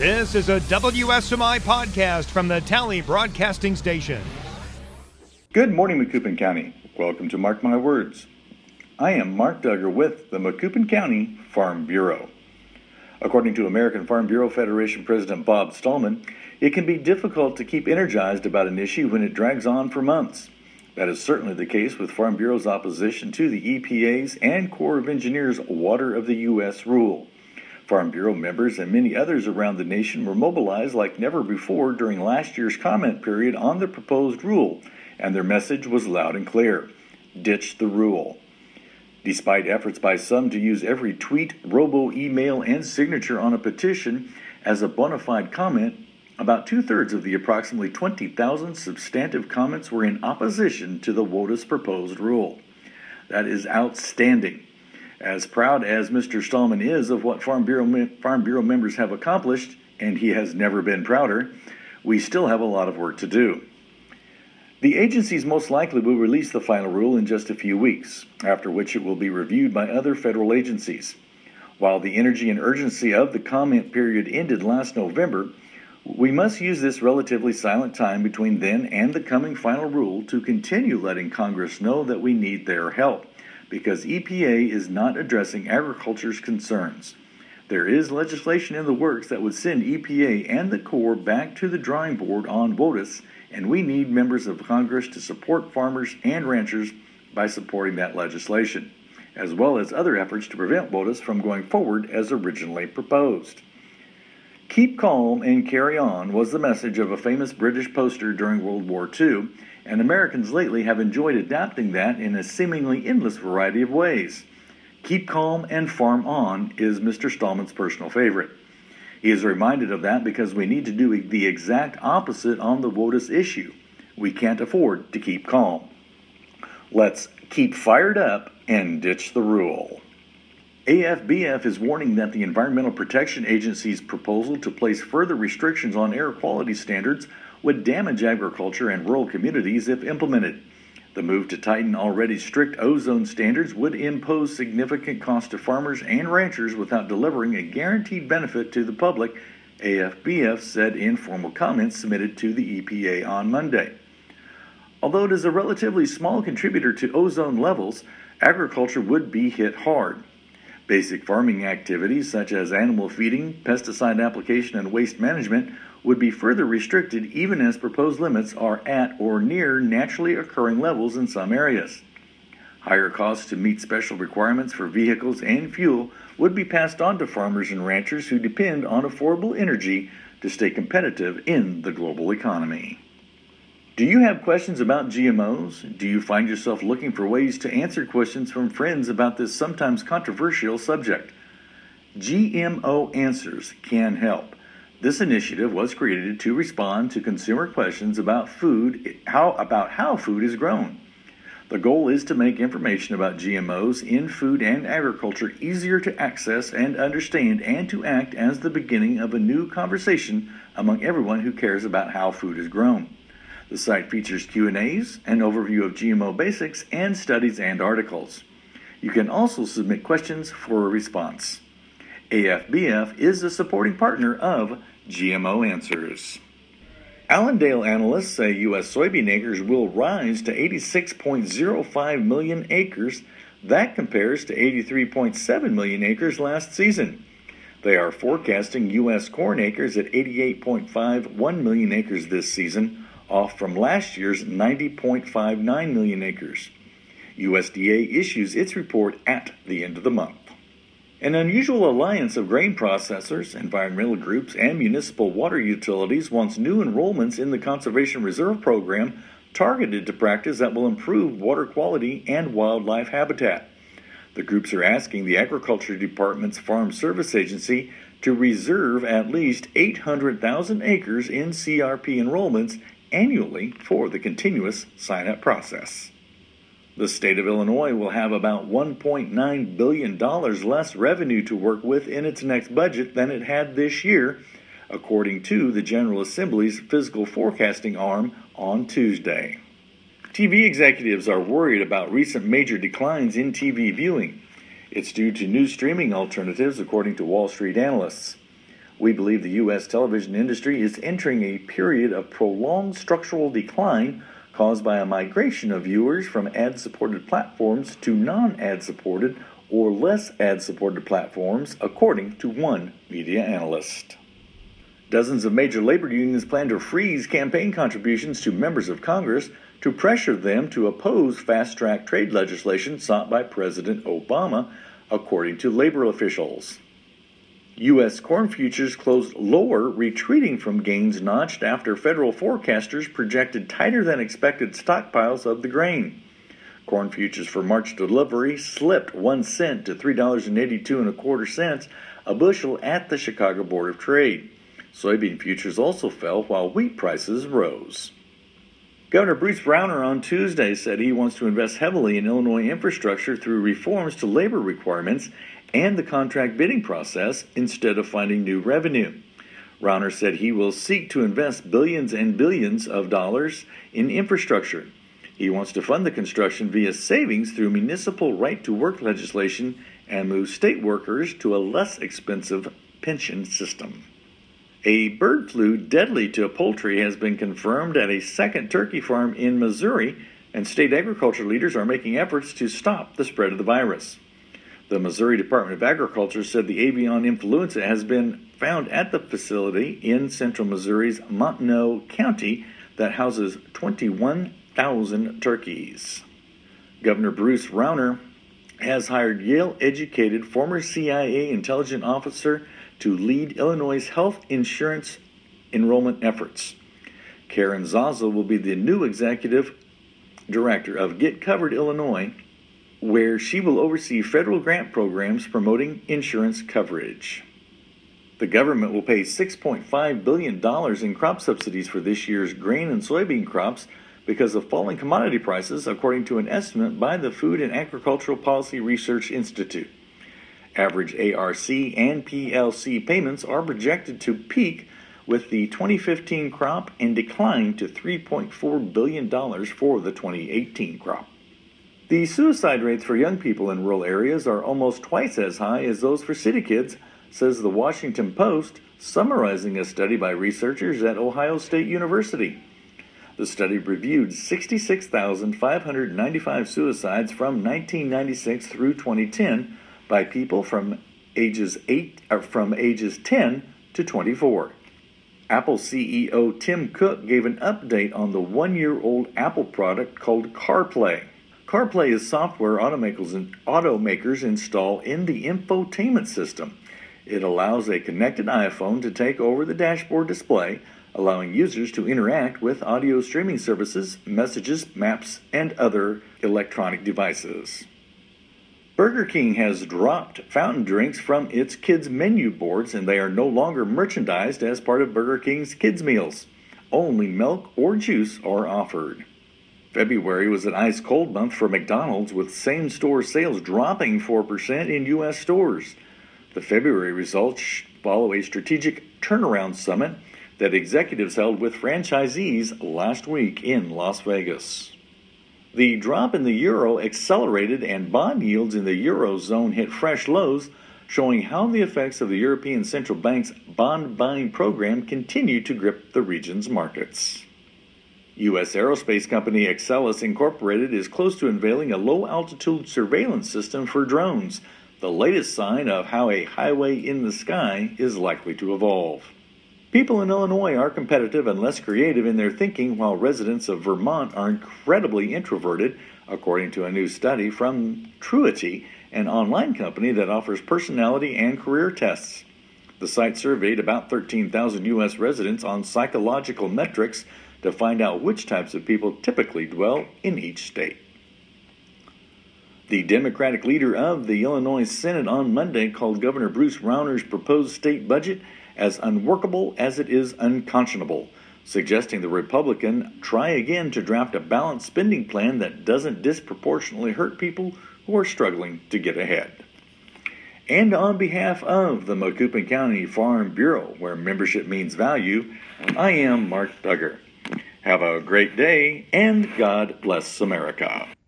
This is a WSMI podcast from the Tally Broadcasting Station. Good morning, Macoupin County. Welcome to Mark My Words. I am Mark Duggar with the Macoupin County Farm Bureau. According to American Farm Bureau Federation President Bob Stallman, it can be difficult to keep energized about an issue when it drags on for months. That is certainly the case with Farm Bureau's opposition to the EPA's and Corps of Engineers' Water of the U.S. rule. Farm Bureau members and many others around the nation were mobilized like never before during last year's comment period on the proposed rule, and their message was loud and clear: ditch the rule. Despite efforts by some to use every tweet, robo-email, and signature on a petition as a bona fide comment, about two-thirds of the approximately 20,000 substantive comments were in opposition to the WOTUS proposed rule. That is outstanding. As proud as Mr. Stallman is of what Farm Bureau members have accomplished, and he has never been prouder, we still have a lot of work to do. The agencies most likely will release the final rule in just a few weeks, after which it will be reviewed by other federal agencies. While the energy and urgency of the comment period ended last November, we must use this relatively silent time between then and the coming final rule to continue letting Congress know that we need their help, because EPA is not addressing agriculture's concerns. There is legislation in the works that would send EPA and the Corps back to the drawing board on WOTUS, and we need members of Congress to support farmers and ranchers by supporting that legislation, as well as other efforts to prevent WOTUS from going forward as originally proposed. Keep calm and carry on was the message of a famous British poster during World War II, and Americans lately have enjoyed adapting that in a seemingly endless variety of ways. Keep calm and farm on is Mr. Stallman's personal favorite. He is reminded of that because we need to do the exact opposite on the WOTUS issue. We can't afford to keep calm. Let's keep fired up and ditch the rule. AFBF is warning that the Environmental Protection Agency's proposal to place further restrictions on air quality standards would damage agriculture and rural communities if implemented. The move to tighten already strict ozone standards would impose significant cost to farmers and ranchers without delivering a guaranteed benefit to the public, AFBF said in formal comments submitted to the EPA on Monday. Although it is a relatively small contributor to ozone levels, agriculture would be hit hard. Basic farming activities such as animal feeding, pesticide application, and waste management would be further restricted even as proposed limits are at or near naturally occurring levels in some areas. Higher costs to meet special requirements for vehicles and fuel would be passed on to farmers and ranchers who depend on affordable energy to stay competitive in the global economy. Do you have questions about GMOs? Do you find yourself looking for ways to answer questions from friends about this sometimes controversial subject? GMO Answers can help. This initiative was created to respond to consumer questions about how food is grown. The goal is to make information about GMOs in food and agriculture easier to access and understand, and to act as the beginning of a new conversation among everyone who cares about how food is grown. The site features Q&As, an overview of GMO basics, and studies and articles. You can also submit questions for a response. AFBF is a supporting partner of GMO Answers. Allendale analysts say U.S. soybean acres will rise to 86.05 million acres. That compares to 83.7 million acres last season. They are forecasting U.S. corn acres at 88.51 million acres this season, off from last year's 90.59 million acres. USDA issues its report at the end of the month. An unusual alliance of grain processors, environmental groups, and municipal water utilities wants new enrollments in the Conservation Reserve Program targeted to practice that will improve water quality and wildlife habitat. The groups are asking the Agriculture Department's Farm Service Agency to reserve at least 800,000 acres in CRP enrollments annually for the continuous sign-up process. The state of Illinois will have about $1.9 billion less revenue to work with in its next budget than it had this year, according to the General Assembly's fiscal forecasting arm on Tuesday. TV executives are worried about recent major declines in TV viewing. It's due to new streaming alternatives, according to Wall Street analysts. We believe the U.S. television industry is entering a period of prolonged structural decline caused by a migration of viewers from ad-supported platforms to non-ad-supported or less ad-supported platforms, according to one media analyst. Dozens of major labor unions plan to freeze campaign contributions to members of Congress to pressure them to oppose fast-track trade legislation sought by President Obama, according to labor officials. U.S. corn futures closed lower, retreating from gains notched after federal forecasters projected tighter-than-expected stockpiles of the grain. Corn futures for March delivery slipped 1 cent to $3.8225 a bushel at the Chicago Board of Trade. Soybean futures also fell while wheat prices rose. Governor Bruce Rauner on Tuesday said he wants to invest heavily in Illinois infrastructure through reforms to labor requirements and the contract bidding process instead of finding new revenue. Rauner said he will seek to invest billions and billions of dollars in infrastructure. He wants to fund the construction via savings through municipal right-to-work legislation and move state workers to a less expensive pension system. A bird flu deadly to poultry has been confirmed at a second turkey farm in Missouri, and state agriculture leaders are making efforts to stop the spread of the virus. The Missouri Department of Agriculture said the avian influenza has been found at the facility in central Missouri's Montagne County that houses 21,000 turkeys. Governor Bruce Rauner has hired Yale-educated former CIA intelligence officer to lead Illinois' health insurance enrollment efforts. Karen Zaza will be the new executive director of Get Covered Illinois, where she will oversee federal grant programs promoting insurance coverage. The government will pay $6.5 billion in crop subsidies for this year's grain and soybean crops because of falling commodity prices, according to an estimate by the Food and Agricultural Policy Research Institute. Average ARC and PLC payments are projected to peak with the 2015 crop and decline to $3.4 billion for the 2018 crop. The suicide rates for young people in rural areas are almost twice as high as those for city kids, says the Washington Post, summarizing a study by researchers at Ohio State University. The study reviewed 66,595 suicides from 1996 through 2010 by people from ages 10 to 24. Apple CEO Tim Cook gave an update on the one-year-old Apple product called CarPlay. CarPlay is software automakers install in the infotainment system. It allows a connected iPhone to take over the dashboard display, allowing users to interact with audio streaming services, messages, maps, and other electronic devices. Burger King has dropped fountain drinks from its kids' menu boards, and they are no longer merchandised as part of Burger King's kids' meals. Only milk or juice are offered. February was an ice-cold month for McDonald's, with same-store sales dropping 4% in U.S. stores. The February results follow a strategic turnaround summit that executives held with franchisees last week in Las Vegas. The drop in the euro accelerated and bond yields in the Eurozone hit fresh lows, showing how the effects of the European Central Bank's bond buying program continue to grip the region's markets. U.S. aerospace company Exelis Incorporated is close to unveiling a low-altitude surveillance system for drones, the latest sign of how a highway in the sky is likely to evolve. People in Illinois are competitive and less creative in their thinking, while residents of Vermont are incredibly introverted, according to a new study from Truity, an online company that offers personality and career tests. The site surveyed about 13,000 U.S. residents on psychological metrics to find out which types of people typically dwell in each state. The Democratic leader of the Illinois Senate on Monday called Governor Bruce Rauner's proposed state budget as unworkable as it is unconscionable, suggesting the Republican try again to draft a balanced spending plan that doesn't disproportionately hurt people who are struggling to get ahead. And on behalf of the Macoupin County Farm Bureau, where membership means value, I am Mark Duggar. Have a great day, and God bless America.